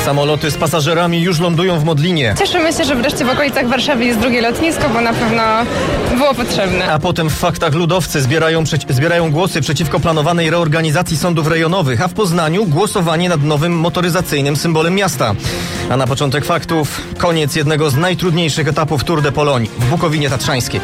Samoloty z pasażerami już lądują w Modlinie. Cieszymy się, że wreszcie w okolicach Warszawy jest drugie lotnisko, bo na pewno było potrzebne. A potem w faktach ludowcy zbierają głosy przeciwko planowanej reorganizacji sądów rejonowych, a w Poznaniu głosowanie nad nowym motoryzacyjnym symbolem miasta. A na początek faktów koniec jednego z najtrudniejszych etapów Tour de Pologne w Bukowinie Tatrzańskiej.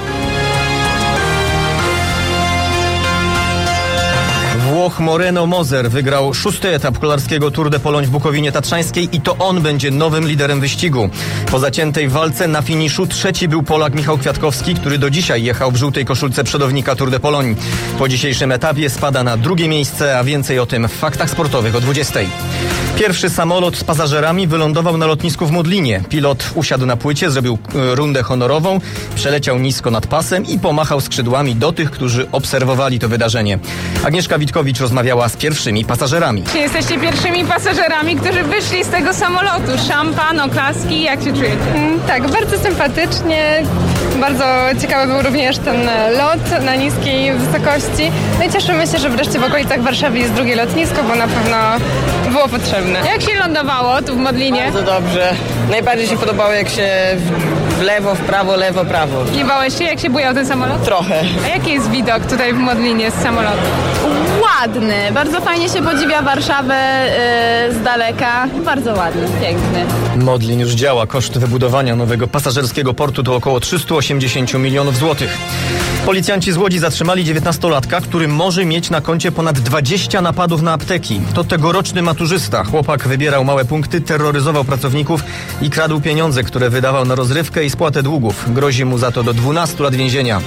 Włoch Moreno Moser wygrał 6. etap kolarskiego Tour de Pologne w Bukowinie Tatrzańskiej i to on będzie nowym liderem wyścigu. Po zaciętej walce na finiszu trzeci był Polak Michał Kwiatkowski, który do dzisiaj jechał w żółtej koszulce przodownika Tour de Pologne. Po dzisiejszym etapie spada na drugie miejsce, a więcej o tym w faktach sportowych o 20. Pierwszy samolot z pasażerami wylądował na lotnisku w Modlinie. Pilot usiadł na płycie, zrobił rundę honorową, przeleciał nisko nad pasem i pomachał skrzydłami do tych, którzy obserwowali to wydarzenie. Agnieszka Witkowicz rozmawiała z pierwszymi pasażerami. Jesteście pierwszymi pasażerami, którzy wyszli z tego samolotu. Szampan, oklaski, jak się czujecie? Tak, bardzo sympatycznie. Bardzo ciekawy był również ten lot na niskiej wysokości. No i cieszymy się, że wreszcie w okolicach Warszawy jest drugie lotnisko, bo na pewno było potrzebne. Jak się lądowało tu w Modlinie? Bardzo dobrze. Najbardziej się podobało, jak się w lewo, w prawo, lewo, prawo. Nie bałeś się, jak się bujał ten samolot? Trochę. A jaki jest widok tutaj w Modlinie z samolotu? Ładny. Bardzo fajnie się podziwia Warszawę z daleka. Bardzo ładny, piękny. Modlin już działa. Koszt wybudowania nowego pasażerskiego portu to około 380 milionów złotych. Policjanci z Łodzi zatrzymali 19-latka, który może mieć na koncie ponad 20 napadów na apteki. To tegoroczny maturzysta. Chłopak wybierał małe punkty, terroryzował pracowników i kradł pieniądze, które wydawał na rozrywkę i spłatę długów. Grozi mu za to do 12 lat więzienia.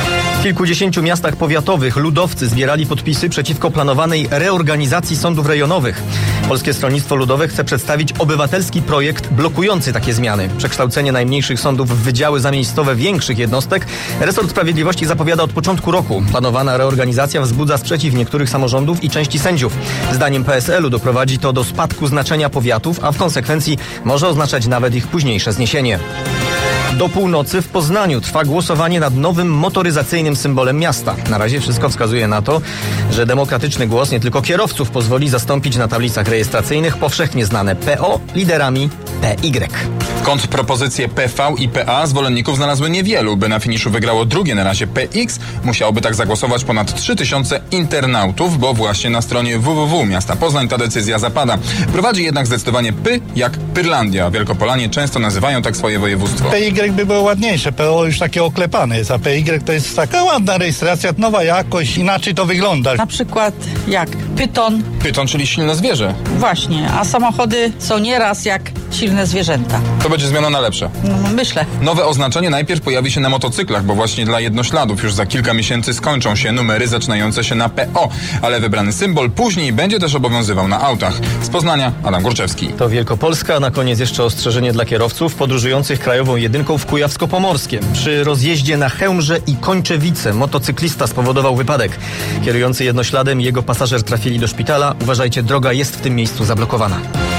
W kilkudziesięciu miastach powiatowych ludowcy zbierali podpisy przeciwko planowanej reorganizacji sądów rejonowych. Polskie Stronnictwo Ludowe chce przedstawić obywatelski projekt blokujący takie zmiany. Przekształcenie najmniejszych sądów w wydziały zamiejscowe większych jednostek resort sprawiedliwości zapowiada od początku roku. Planowana reorganizacja wzbudza sprzeciw niektórych samorządów i części sędziów. Zdaniem PSL-u doprowadzi to do spadku znaczenia powiatów, a w konsekwencji może oznaczać nawet ich późniejsze zniesienie. Do północy w Poznaniu trwa głosowanie nad nowym motoryzacyjnym symbolem miasta. Na razie wszystko wskazuje na to, że demokratyczny głos nie tylko kierowców pozwoli zastąpić na tablicach rejestracyjnych powszechnie znane PO liderami PY. Kontrpropozycje PV i PA zwolenników znalazły niewielu. By na finiszu wygrało drugie na razie PX, musiałoby tak zagłosować ponad 3000 internautów, bo właśnie na stronie www miasta Poznań ta decyzja zapada. Prowadzi jednak zdecydowanie PY jak Pyrlandia. Wielkopolanie często nazywają tak swoje województwo. PY by było ładniejsze, PO już takie oklepane jest, a PY to jest taka ładna rejestracja, nowa jakość, inaczej to wygląda. Na przykład jak pyton. Pyton, czyli silne zwierzę. Właśnie, a samochody są nieraz jak silne zwierzęta. To będzie zmiana na lepsze. No, myślę. Nowe oznaczenie najpierw pojawi się na motocyklach, bo właśnie dla jednośladów już za kilka miesięcy skończą się numery zaczynające się na PO, ale wybrany symbol później będzie też obowiązywał na autach. Z Poznania Adam Górczewski. To Wielkopolska, a na koniec jeszcze ostrzeżenie dla kierowców podróżujących krajową jedynką w Kujawsko-Pomorskiem. Przy rozjeździe na Chełmże i Kończewice motocyklista spowodował wypadek. Kierujący jednośladem i jego pasażer trafili do szpitala. Uważajcie, droga jest w tym miejscu zablokowana.